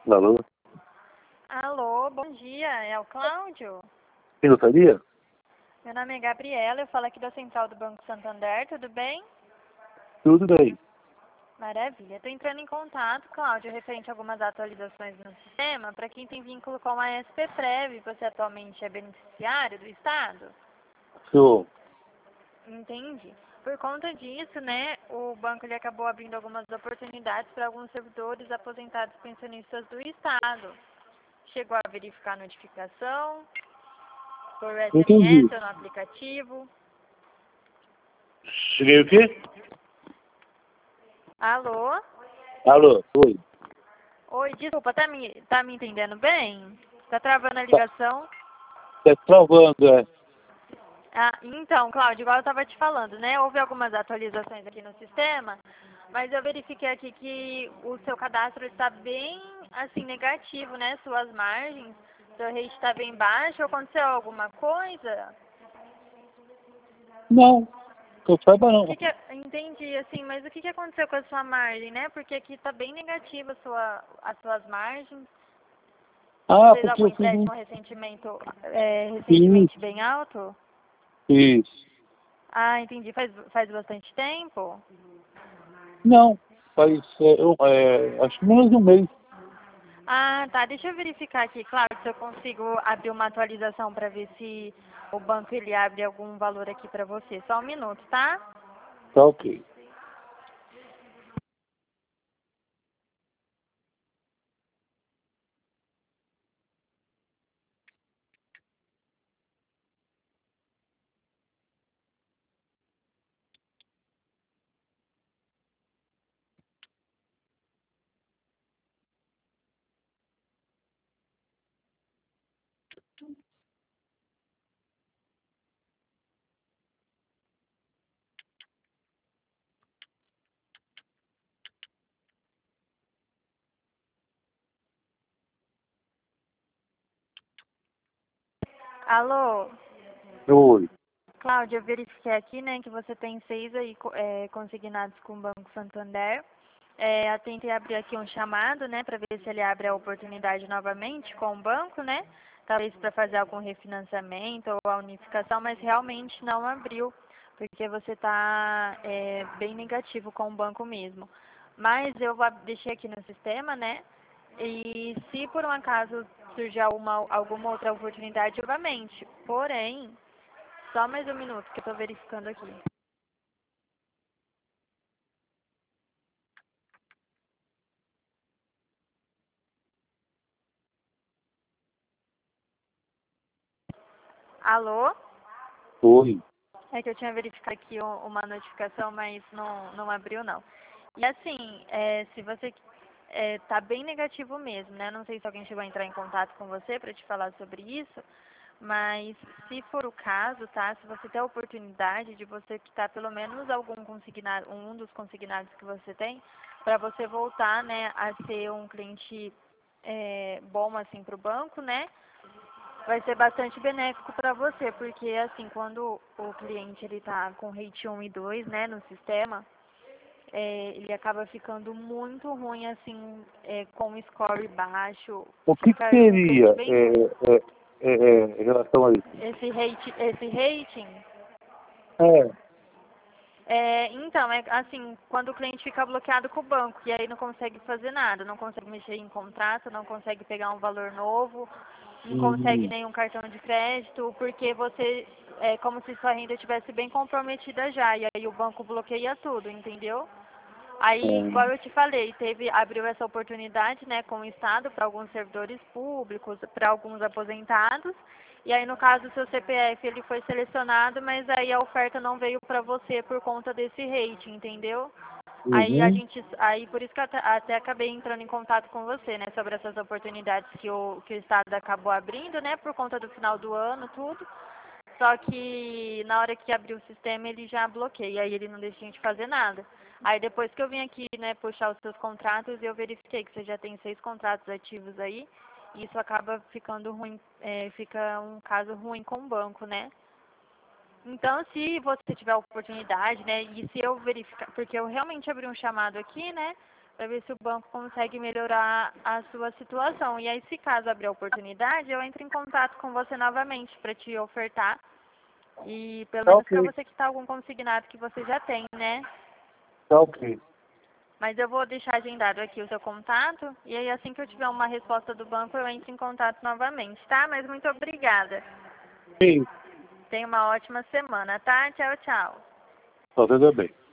Alô? Alô, bom dia, é o Cláudio? Quem gostaria? Meu nome é Gabriela, eu falo aqui da Central do Banco Santander, tudo bem? Tudo bem. Maravilha. Estou entrando em contato, Cláudio, referente a algumas atualizações no sistema, para quem tem vínculo com a SPPrev, você atualmente é beneficiário do Estado? Sou. Entendi. Por conta disso, né, o banco ele acabou abrindo algumas oportunidades para alguns servidores aposentados pensionistas do Estado. Chegou a verificar a notificação por Entendi. SMS ou no aplicativo? Cheguei o quê? Alô? Alô? Oi. Oi, desculpa, tá me entendendo bem? Tá travando a Tá, ligação? tá travando, é. Ah, então, Cláudio, igual eu estava te falando, né? Houve algumas atualizações aqui no sistema, mas eu verifiquei aqui que o seu cadastro está bem, assim, negativo, né? Suas margens, seu rate está bem baixo. Aconteceu alguma coisa? Não, que eu saiba não. Entendi, assim, mas o que aconteceu com a sua margem, né? Porque aqui está bem negativa as suas margens. Ah, Fez porque algum eu fiz um... empréstimo Isso, recentemente bem alto? isso. Ah, entendi. Faz bastante tempo? Não, faz, acho que menos de um mês. Ah, tá. Deixa eu verificar aqui, claro, se eu consigo abrir uma atualização para ver se o banco ele abre algum valor aqui para você. Só um minuto, tá? Tá ok. Alô? Oi. Cláudia, eu verifiquei aqui, né, que você tem 6 aí consignados com o Banco Santander. Eu tentei abrir aqui um chamado, né, para ver se ele abre a oportunidade novamente com o banco, né? Talvez para fazer algum refinanciamento ou a unificação, mas realmente não abriu, porque você está bem negativo com o banco mesmo. Mas eu deixei aqui no sistema, né? E se por um acaso surgir alguma outra oportunidade, obviamente. Porém, só mais um minuto que eu estou verificando aqui. Alô? Oi. É que eu tinha verificado aqui uma notificação, mas não abriu não. E assim, se você tá bem negativo mesmo, né? Não sei se alguém chegou a entrar em contato com você para te falar sobre isso, mas se for o caso, tá? Se você tem a oportunidade de você quitar pelo menos algum consignado, um dos consignados que você tem, para você voltar, né, a ser um cliente bom assim para o banco, né? Vai ser bastante benéfico para você, porque assim, quando o cliente ele tá com rate 1 e 2, né, no sistema, ele acaba ficando muito ruim, assim, com o score baixo, O que fica um cliente seria bem ruim. em relação a isso? Esse rating, É. então, é assim, quando o cliente fica bloqueado com o banco, e aí não consegue fazer nada, não consegue mexer em contrato, não consegue pegar um valor novo, não consegue Hum, nenhum cartão de crédito, porque você é como se sua renda estivesse bem comprometida já, e aí o banco bloqueia tudo, entendeu? Aí, igual eu te falei, abriu essa oportunidade, né, com o Estado para alguns servidores públicos, para alguns aposentados. E aí, no caso, o seu CPF ele foi selecionado, mas aí a oferta não veio para você por conta desse rating, entendeu? uhum. Aí por isso que eu até acabei entrando em contato com você, né, sobre essas oportunidades que o Estado acabou abrindo, né, por conta do final do ano, tudo. Só que na hora que abriu o sistema ele já bloqueia, aí ele não deixa a gente fazer nada. Aí depois que eu vim aqui, né, puxar os seus contratos, eu verifiquei que você já tem 6 contratos ativos aí, e isso acaba ficando ruim, fica um caso ruim com o banco, né? Então, se você tiver a oportunidade, né, e se eu verificar, porque eu realmente abri um chamado aqui, né, para ver se o banco consegue melhorar a sua situação. E aí, se caso abrir a oportunidade, eu entro em contato com você novamente para te ofertar. E pelo Tá menos para ok, você quitar algum consignado que você já tem, né? tá ok. Mas eu vou deixar agendado aqui o seu contato. E aí, assim que eu tiver uma resposta do banco, eu entro em contato novamente, tá? Mas muito obrigada. Sim, Tenha uma ótima semana, tá? Tchau, tchau. você também.